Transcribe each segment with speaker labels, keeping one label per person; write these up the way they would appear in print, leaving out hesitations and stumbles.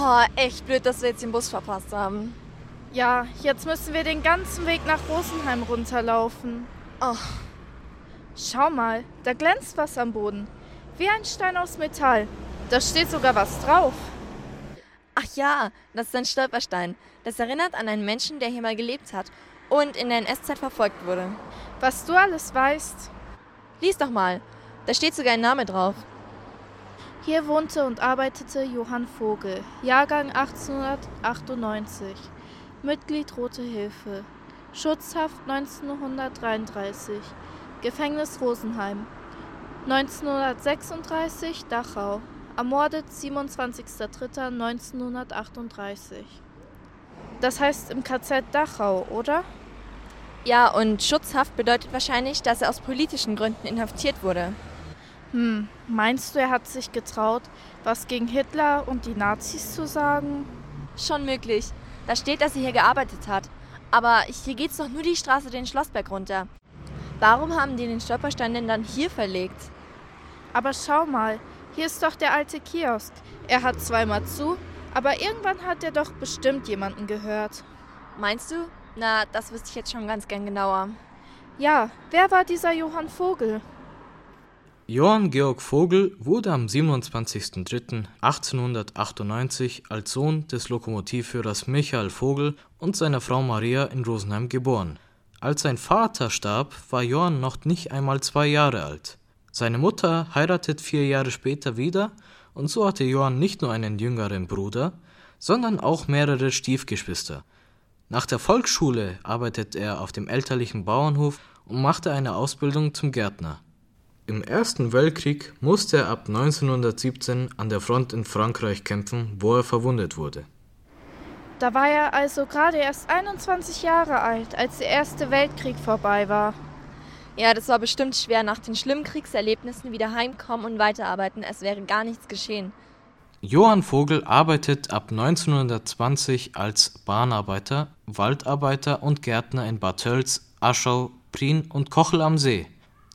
Speaker 1: Oh, echt blöd, dass wir jetzt den Bus verpasst haben.
Speaker 2: Ja, jetzt müssen wir den ganzen Weg nach Rosenheim runterlaufen.
Speaker 1: Oh.
Speaker 2: Schau mal, da glänzt was am Boden. Wie ein Stein aus Metall. Da steht sogar was drauf.
Speaker 1: Ach ja, das ist ein Stolperstein. Das erinnert an einen Menschen, der hier mal gelebt hat und in der NS-Zeit verfolgt wurde.
Speaker 2: Was du alles weißt.
Speaker 1: Lies doch mal. Da steht sogar ein Name drauf.
Speaker 2: Hier wohnte und arbeitete Johann Vogel, Jahrgang 1898, Mitglied Rote Hilfe, Schutzhaft 1933, Gefängnis Rosenheim, 1936 Dachau, ermordet 27.03.1938. Das heißt im KZ Dachau, oder?
Speaker 1: Ja, und Schutzhaft bedeutet wahrscheinlich, dass er aus politischen Gründen inhaftiert wurde.
Speaker 2: Meinst du, er hat sich getraut, was gegen Hitler und die Nazis zu sagen?
Speaker 1: Schon möglich. Da steht, dass er hier gearbeitet hat. Aber hier geht's doch nur die Straße den Schlossberg runter. Warum haben die den Stolperstein denn dann hier verlegt?
Speaker 2: Aber schau mal, hier ist doch der alte Kiosk. Er hat zweimal zu, aber irgendwann hat er doch bestimmt jemanden gehört.
Speaker 1: Meinst du? Na, das wüsste ich jetzt schon ganz gern genauer.
Speaker 2: Ja, wer war dieser Johann Vogel?
Speaker 3: Johann Georg Vogel wurde am 27.03.1898 als Sohn des Lokomotivführers Michael Vogel und seiner Frau Maria in Rosenheim geboren. Als sein Vater starb, war Johann noch nicht einmal 2 Jahre alt. Seine Mutter heiratet 4 Jahre später wieder und so hatte Johann nicht nur einen jüngeren Bruder, sondern auch mehrere Stiefgeschwister. Nach der Volksschule arbeitet er auf dem elterlichen Bauernhof und machte eine Ausbildung zum Gärtner. Im Ersten Weltkrieg musste er ab 1917 an der Front in Frankreich kämpfen, wo er verwundet wurde.
Speaker 2: Da war er also gerade erst 21 Jahre alt, als der Erste Weltkrieg vorbei war.
Speaker 1: Ja, das war bestimmt schwer, nach den schlimmen Kriegserlebnissen wieder heimkommen und weiterarbeiten, als wäre gar nichts geschehen.
Speaker 3: Johann Vogel arbeitet ab 1920 als Bahnarbeiter, Waldarbeiter und Gärtner in Bad Tölz, Aschau, Prien und Kochel am See.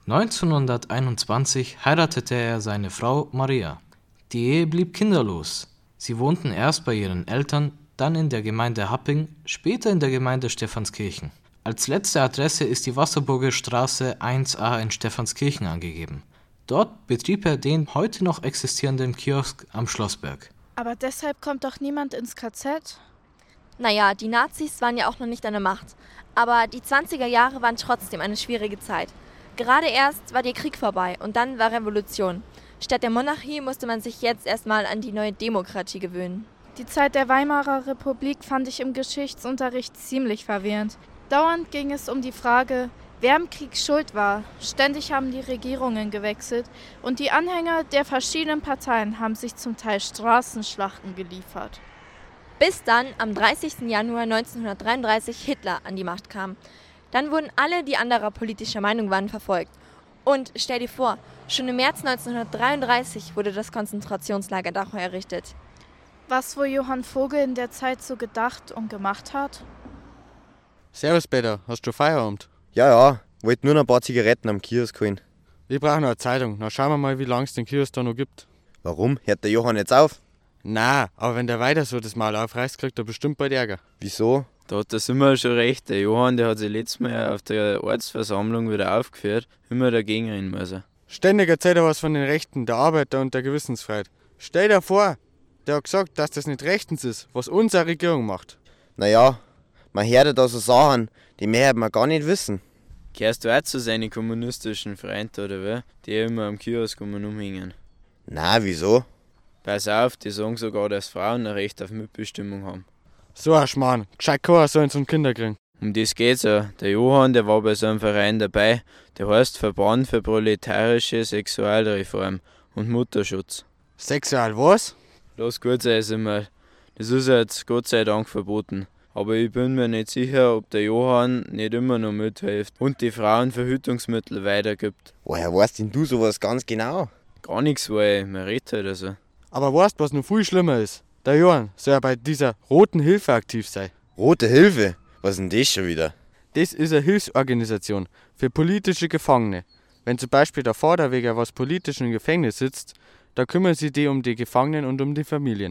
Speaker 3: 1921 heiratete er seine Frau Maria. Die Ehe blieb kinderlos. Sie wohnten erst bei ihren Eltern, dann in der Gemeinde Happing, später in der Gemeinde Stephanskirchen. Als letzte Adresse ist die Wasserburger Straße 1a in Stephanskirchen angegeben. Dort betrieb er den heute noch existierenden Kiosk am Schlossberg.
Speaker 2: Aber deshalb kommt doch niemand ins KZ?
Speaker 1: Naja, die Nazis waren ja auch noch nicht an der Macht. Aber die 20er Jahre waren trotzdem eine schwierige Zeit. Gerade erst war der Krieg vorbei und dann war Revolution. Statt der Monarchie musste man sich jetzt erstmal an die neue Demokratie gewöhnen.
Speaker 2: Die Zeit der Weimarer Republik fand ich im Geschichtsunterricht ziemlich verwirrend. Dauernd ging es um die Frage, wer im Krieg schuld war. Ständig haben die Regierungen gewechselt und die Anhänger der verschiedenen Parteien haben sich zum Teil Straßenschlachten geliefert.
Speaker 1: Bis dann am 30. Januar 1933 Hitler an die Macht kam. Dann wurden alle, die anderer politischer Meinung waren, verfolgt. Und stell dir vor, schon im März 1933 wurde das Konzentrationslager Dachau errichtet.
Speaker 2: Was wohl Johann Vogel in der Zeit so gedacht und gemacht hat?
Speaker 4: Servus Peter, hast du Feierabend?
Speaker 5: Ja, wollte nur noch ein paar Zigaretten am Kiosk holen.
Speaker 4: Ich brauche noch eine Zeitung, dann schauen wir mal, wie lange es den Kiosk da noch gibt.
Speaker 5: Warum? Hört der Johann jetzt auf?
Speaker 4: Na, aber wenn der weiter so das Maul aufreißt, kriegt er bestimmt bald Ärger.
Speaker 5: Wieso?
Speaker 6: Da hat der Simmer schon recht. Der Johann, der hat sich letztes Mal auf der Ortsversammlung wieder aufgeführt, immer dagegen rein müssen.
Speaker 4: Ständig erzählt er was von den Rechten der Arbeiter und der Gewissensfreiheit. Stell dir vor, der hat gesagt, dass das nicht rechtens ist, was unsere Regierung macht.
Speaker 5: Naja, man hört da so Sachen, die mehr man gar nicht wissen.
Speaker 6: Gehörst du auch zu seinen kommunistischen Freunden oder wer? Die immer am Kiosk umhängen.
Speaker 5: Na, wieso?
Speaker 6: Pass auf, die sagen sogar, dass Frauen ein Recht auf Mitbestimmung haben.
Speaker 4: So ein Schmarrn, gescheit keiner soll so ein Kinder kriegen.
Speaker 6: Um das geht's ja. Der Johann, der war bei so einem Verein dabei, der heißt Verband für proletarische Sexualreform und Mutterschutz.
Speaker 4: Sexual was?
Speaker 6: Lass gut sein, Simmel. Das ist jetzt Gott sei Dank verboten. Aber ich bin mir nicht sicher, ob der Johann nicht immer noch mithilft und die Frauen Verhütungsmittel weitergibt.
Speaker 5: Woher weißt denn du sowas ganz genau?
Speaker 6: Gar nichts, weil man redet halt also.
Speaker 4: Aber weißt, was noch viel schlimmer ist? Der Johann soll ja bei dieser Roten Hilfe aktiv sein.
Speaker 5: Rote Hilfe? Was ist denn das schon wieder?
Speaker 4: Das ist eine Hilfsorganisation für politische Gefangene. Wenn zum Beispiel der Vater wegen was Politischem im Gefängnis sitzt, da kümmern sie die um die Gefangenen und um die Familien.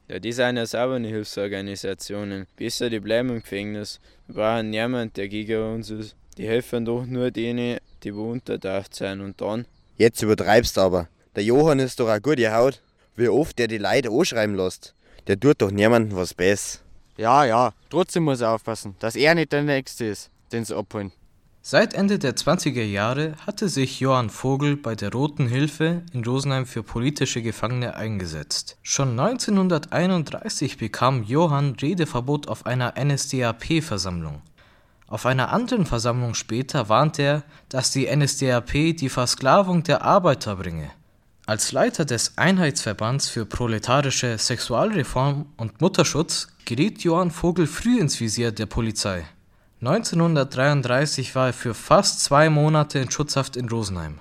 Speaker 6: Ja, die sind ja selber eine Hilfsorganisationen. Besser, die bleiben im Gefängnis. Wir brauchen niemanden, der gegen uns ist. Die helfen doch nur denen, die untertaucht sind. Und dann?
Speaker 5: Jetzt übertreibst aber. Der Johann ist doch eine gute Haut. Wie oft der die Leute anschreiben lässt. Der tut doch niemandem was Besseres.
Speaker 4: Ja, trotzdem muss er aufpassen, dass er nicht der Nächste ist, den sie abholen.
Speaker 3: Seit Ende der 20er Jahre hatte sich Johann Vogel bei der Roten Hilfe in Rosenheim für politische Gefangene eingesetzt. Schon 1931 bekam Johann Redeverbot auf einer NSDAP-Versammlung. Auf einer anderen Versammlung später warnte er, dass die NSDAP die Versklavung der Arbeiter bringe. Als Leiter des Einheitsverbands für proletarische Sexualreform und Mutterschutz geriet Johann Vogel früh ins Visier der Polizei. 1933 war er für fast 2 Monate in Schutzhaft in Rosenheim.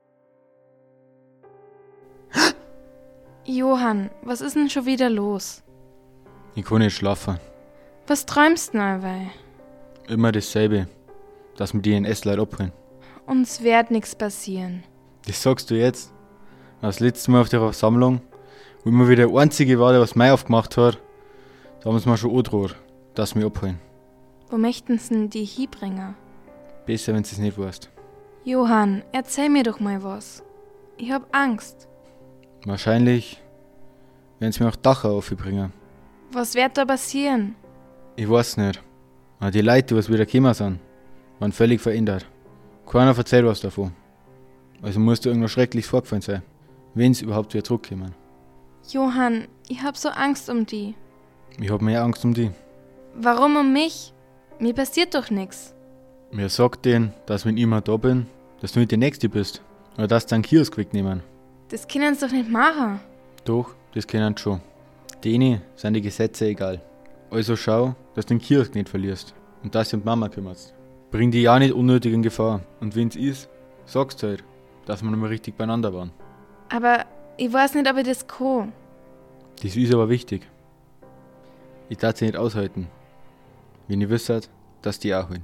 Speaker 2: Johann, was ist denn schon wieder los?
Speaker 7: Ich kann nicht schlafen.
Speaker 2: Was träumst du dabei?
Speaker 7: Immer dasselbe, dass mir die NS-Leute abholen.
Speaker 2: Uns wird nichts passieren.
Speaker 7: Das sagst du jetzt? Das letzte Mal auf der Versammlung, wo immer wieder der Einzige war, der was Mai aufgemacht hat, da haben sie mir schon angedroht, dass sie mich abholen.
Speaker 2: Wo möchten sie denn die hinbringen?
Speaker 7: Besser, wenn du es nicht weißt.
Speaker 2: Johann, erzähl mir doch mal was. Ich hab Angst.
Speaker 7: Wahrscheinlich werden sie mir auch Dachau aufbringen.
Speaker 2: Was wird da passieren?
Speaker 7: Ich weiß nicht. Aber die Leute, die was wieder gekommen sind, waren völlig verändert. Keiner erzählt was davon. Also muss da irgendwas Schreckliches vorgefallen sein, wenn sie überhaupt wieder zurückkommen.
Speaker 2: Johann, ich hab so Angst um die.
Speaker 7: Ich hab mehr Angst um die.
Speaker 2: Warum um mich? Mir passiert doch nichts.
Speaker 7: Mir sagt denen, dass wenn ich mal da bin, dass du nicht der Nächste bist. Oder dass sie einen Kiosk wegnehmen.
Speaker 2: Das können sie doch nicht machen.
Speaker 7: Doch, das können sie schon. Denen sind die Gesetze egal. Also schau, dass du den Kiosk nicht verlierst. Und dass du um die Mama kümmerst. Bring die ja nicht unnötig in Gefahr. Und wenn's ist, sagst halt, dass wir noch mal richtig beieinander waren.
Speaker 2: Aber ich weiß nicht, ob ich das kann.
Speaker 7: Das ist aber wichtig. Ich darf sie nicht aushalten, wenn ich wüsste, dass die auch holen.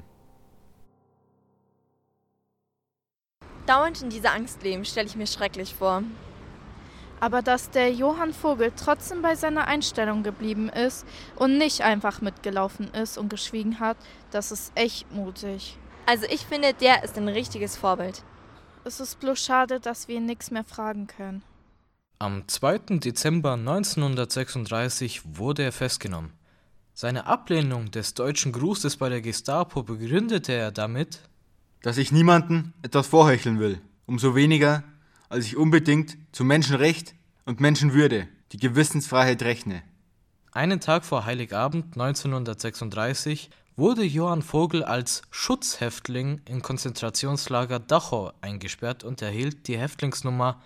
Speaker 1: Dauernd in dieser Angst leben, stelle ich mir schrecklich vor.
Speaker 2: Aber dass der Johann Vogel trotzdem bei seiner Einstellung geblieben ist und nicht einfach mitgelaufen ist und geschwiegen hat, das ist echt mutig.
Speaker 1: Also ich finde, der ist ein richtiges Vorbild.
Speaker 2: Es ist bloß schade, dass wir ihn nichts mehr fragen können.
Speaker 3: Am 2. Dezember 1936 wurde er festgenommen. Seine Ablehnung des deutschen Grußes bei der Gestapo begründete er damit,
Speaker 7: dass ich niemandem etwas vorheucheln will, umso weniger, als ich unbedingt zu Menschenrecht und Menschenwürde, die Gewissensfreiheit rechne.
Speaker 3: Einen Tag vor Heiligabend 1936 wurde Johann Vogel als Schutzhäftling im Konzentrationslager Dachau eingesperrt und erhielt die Häftlingsnummer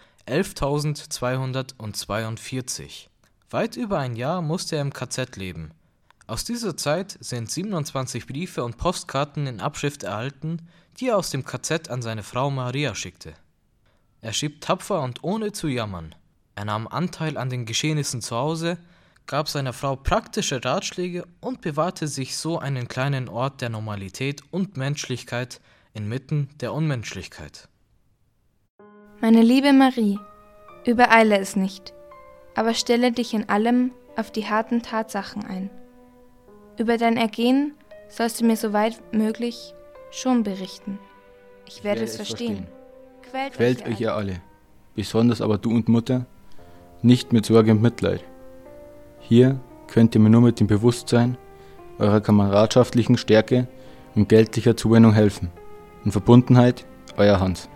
Speaker 3: 11.242. Weit über ein Jahr musste er im KZ leben. Aus dieser Zeit sind 27 Briefe und Postkarten in Abschrift erhalten, die er aus dem KZ an seine Frau Maria schickte. Er schrieb tapfer und ohne zu jammern. Er nahm Anteil an den Geschehnissen zu Hause, gab seiner Frau praktische Ratschläge und bewahrte sich so einen kleinen Ort der Normalität und Menschlichkeit inmitten der Unmenschlichkeit.
Speaker 8: Meine liebe Marie, übereile es nicht, aber stelle dich in allem auf die harten Tatsachen ein. Über dein Ergehen sollst du mir soweit möglich schon berichten. Ich werde es verstehen.
Speaker 7: Quält euch ihr alle, besonders aber du und Mutter, nicht mit Sorge und Mitleid. Hier könnt ihr mir nur mit dem Bewusstsein eurer kameradschaftlichen Stärke und geldlicher Zuwendung helfen. In Verbundenheit, euer Hans.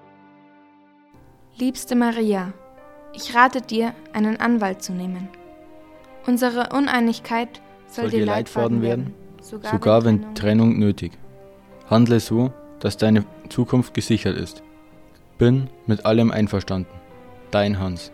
Speaker 8: Liebste Maria, ich rate dir, einen Anwalt zu nehmen. Unsere Uneinigkeit soll dir Leitfaden werden,
Speaker 7: sogar wenn Trennung nötig. Handle so, dass deine Zukunft gesichert ist. Bin mit allem einverstanden. Dein Hans.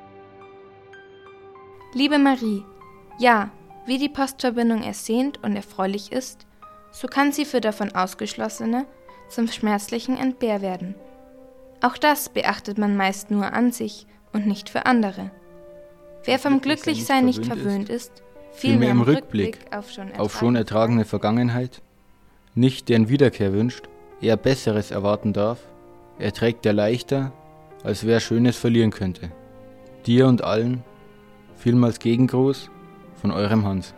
Speaker 8: Liebe Marie, ja, wie die Postverbindung ersehnt und erfreulich ist, so kann sie für davon Ausgeschlossene zum schmerzlichen Entbehr werden. Auch das beachtet man meist nur an sich und nicht für andere. Wer vom Glücklichsein nicht verwöhnt ist, vielmehr im Rückblick auf schon
Speaker 7: ertragene Vergangenheit, nicht deren Wiederkehr wünscht, eher Besseres erwarten darf, erträgt der leichter, als wer Schönes verlieren könnte. Dir und allen Vielmals Gegengruß von eurem Hans.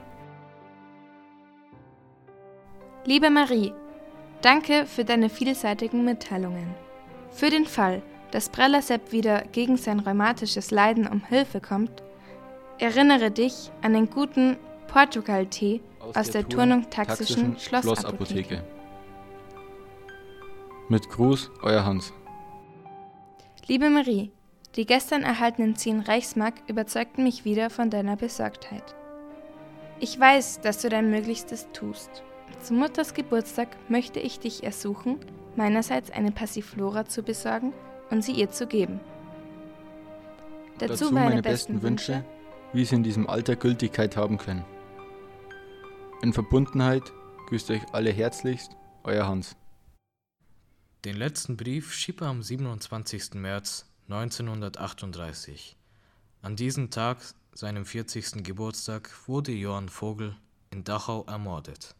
Speaker 8: Liebe Marie, danke für deine vielseitigen Mitteilungen. Für den Fall, dass Preller Sepp wieder gegen sein rheumatisches Leiden um Hilfe kommt, erinnere dich an den guten Portugal-Tee aus der Turnung-Taxischen Schlossapotheke.
Speaker 7: Mit Gruß, euer Hans.
Speaker 8: Liebe Marie, die gestern erhaltenen 10 Reichsmark überzeugten mich wieder von deiner Besorgtheit. Ich weiß, dass du dein Möglichstes tust. Zu Mutters Geburtstag möchte ich dich ersuchen, meinerseits eine Passiflora zu besorgen und sie ihr zu geben.
Speaker 7: Dazu meine besten Wünsche, wie sie in diesem Alter Gültigkeit haben können. In Verbundenheit grüßt euch alle herzlichst, euer Hans.
Speaker 3: Den letzten Brief schrieb er am 27. März 1938. An diesem Tag, seinem 40. Geburtstag, wurde Johann Vogel in Dachau ermordet.